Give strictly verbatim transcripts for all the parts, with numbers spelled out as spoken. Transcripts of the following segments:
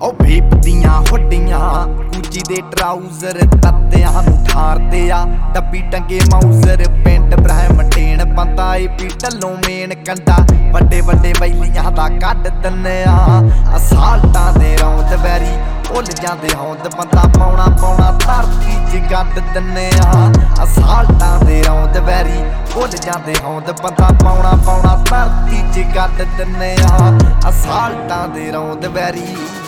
ओ भीप दियां हुड्डियां गुची दे ट्राउजर तत्तियां नूं ठारदे आ डब्बी टंगे माउजर पेंट ब्रह्मटेन बंदा ए पी ढल्लों मेन कंडा वड्डे वड्डे बैलियां दा कड्ड दिन्ने आ असाल्टां दे रौंद वैरी भुल जांदे होंद बंदा पौना पौना धरती च गड्ड दिन्ने आ असाल्टां दे रौंद वैरी भुल जांदे होंद बंदा पौना पौना धरती च गड्ड दिन्ने आ असाल्टां दे रौंद वैरी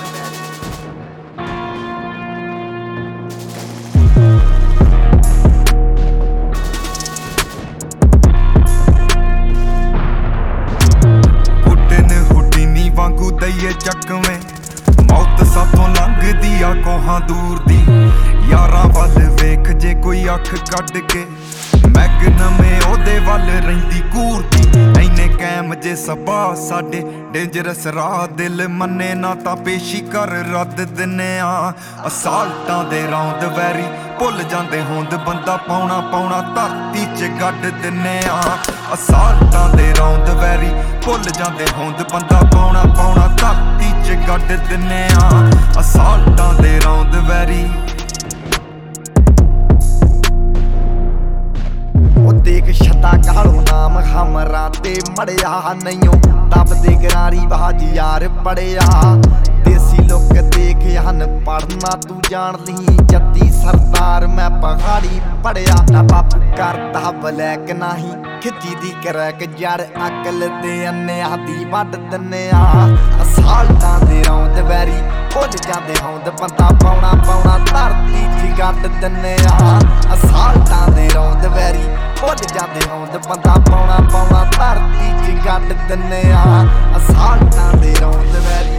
वांगू दईए चकवें मौत साथों लंघदी आ कोहां दूर दी यारां वल वेख जे कोई अख कढ के मैगनमे ओदे वल रहिंदी घूरदी इन्ने कैम जे सबा साडे डेंजरस राह दिल मन्ने ना तां पेशी कर रद्द दिन्ने आ असाल्टां दे रौंद वैरी भुल जांदे होंद बंदा पौना पौना धरती च गड्ड दिन्ने आ असाल्टां दे रौंद वैरी भुल जांदे होंद बंदा पौना पौना धरती च गड्ड दिन्ने आ असाल्टां दे रौंद वैरी देख छता कालो नाम हमरा ते मड़िया नहीं तब दे गरारी बाज यार पड़िया देसी लोग देख हन पढ़ना तू जान ली जत्ती सरदार मैं पहाड़ी पड़िया ना बापू करता ब्लैक नाही खिची दी करैक जड़ अकल दे अन्ने आदि वड दिन्ने आ असाल्टां दे रौंद वैरी भुल जांदे होंद बंदा पौना पौना धरती च गड्ड दिन्ने आ असाल्टां दे रौंद वैरी भुल जांदे होंद बंदा पौना पौना धरती च गड्ड दिन्ने आ असाल्टां दे रौंद वैरी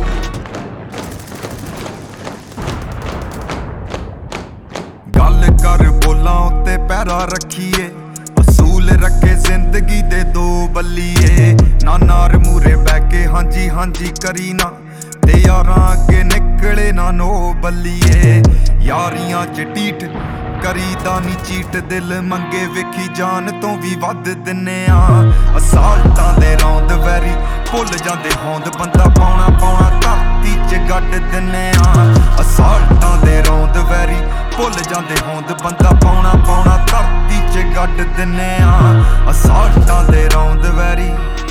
गल कर बोलां उत्ते पैरा रखिए असूल रखे जिंदगी दे दो बल्लिए ना नार मूरे बैके हांजी हांजी करी ना ते यारां अगे निकले ना नो बल्लिए यारियां च ढीठ करीदा नी चीट दिल मंगे वेखी जान तो भी वध दिन्ने आ असाल्टां दे रौंद वैरी भुल जांदे होंद बंदा पौना पौना धरती च गड्ड दिन्ने आ असाल्टां दे रौंद वैरी भुल जांदे होंद बंदा पौना पौना धरती च गड्ड दिन्ने आ असाल्टां दे रौंद वैरी।